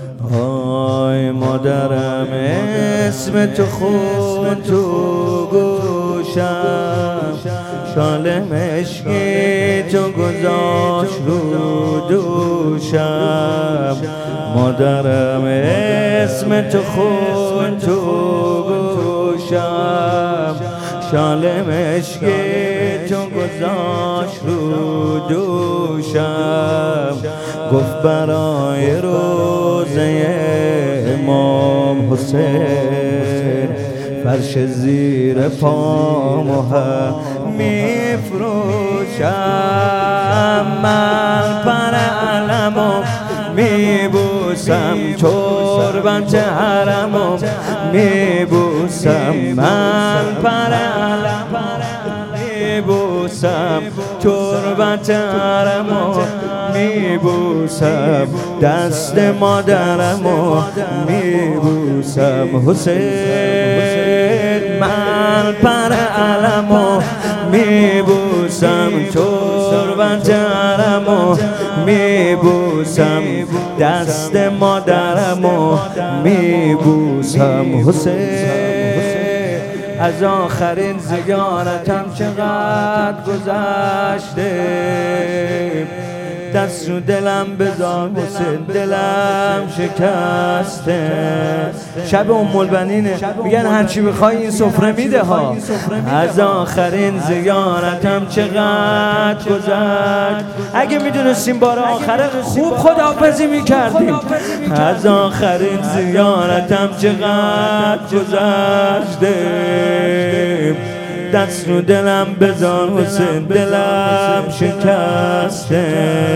آی مادرم اسم تو خون تو گوشم، شال مشکی تو گذاشت رو دوشم. مادرم اسم تو خون تو گوشم، شال مشکی تو گذاشت رو دوشم. گفت برای روزه امام حسین فرش زیر پامو هم میفروشم. من پر علمو میبوسم، تربت حرمو میبوسم. من پر علم میبوسم، تربت حرمو میبوسم. دست مادرمو میبوسم. حسین من پر علمو میبوسم، تربت حرمو میبوسم. دست مادرمو میبوسم. حسین از آخرین زیارتم چقدر گذشته، دست رو دلم بذار حسین، دلم شکسته. شب ام البنینه، میگن هرچی بخوای این سفره میده ها. از آخرین زیارتم چقدر گذشت، اگه میدونستیم بار آخره خوب خداحافظی میکردیم. از آخرین زیارتم چقدر گذشته، دست رو دلم بذار حسین، دلم شکسته.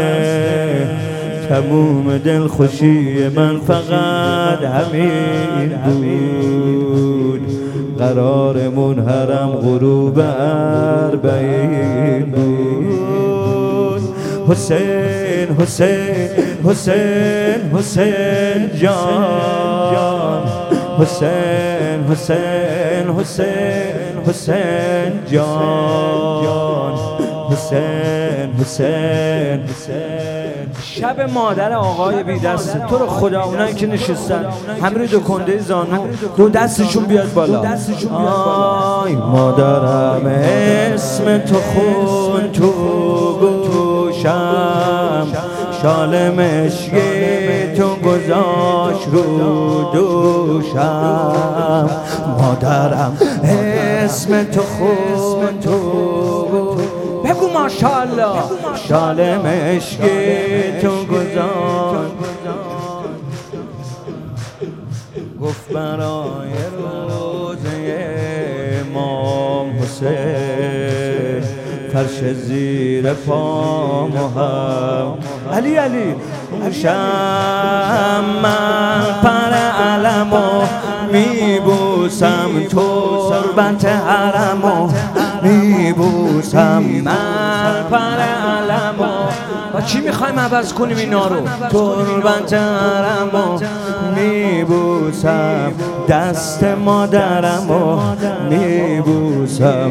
تموم دلخوشی من فقط همین بود، قرارمون حرم غروب اربعین بود. حسین حسین حسین حسین جان، حسین حسین حسین حسین جان، حسین حسین حسین. شب مادر آقای بی دست، تو رو خدا اونایی که نشستن همه رو دو کنده زانو دو دستشون بیاد بالا. آی مادرم اسم تو خون تو گوشم، شال مشکی تو گذاشت رو دوشم. مادرم اسم تو خون تو بگو ماشاءالله، شال مشکی تو گذاشت. گفت برای روزه امام حسین فرش زیر پامو هم علی علی شم. من پر علمو میبوسم، تربت حرمو میبوسم. من پر علمو با چی میخوایم عوض کنیم اینا رو؟ تربت حرمو میبوسم، دست مادرمو میبوسم.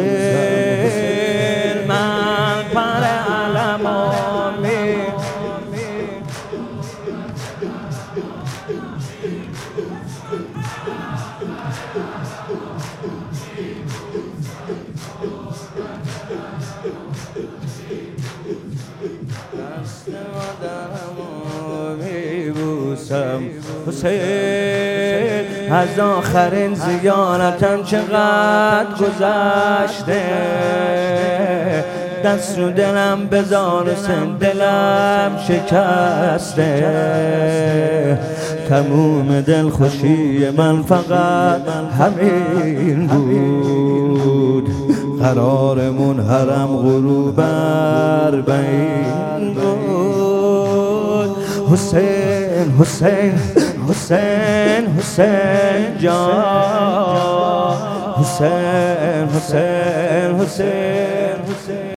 حسین من پر علمو دست مادرمو میبوسم. حسین از آخرین زیارتم چقدر گذشته، دست رو دلم بذار حسین، دلم شکسته. تموم دلخوشی من فقط همین بود، قرارمون حرم غروب اربعین بود. حسین حسین حسین حسین جان، حسین حسین حسین حسین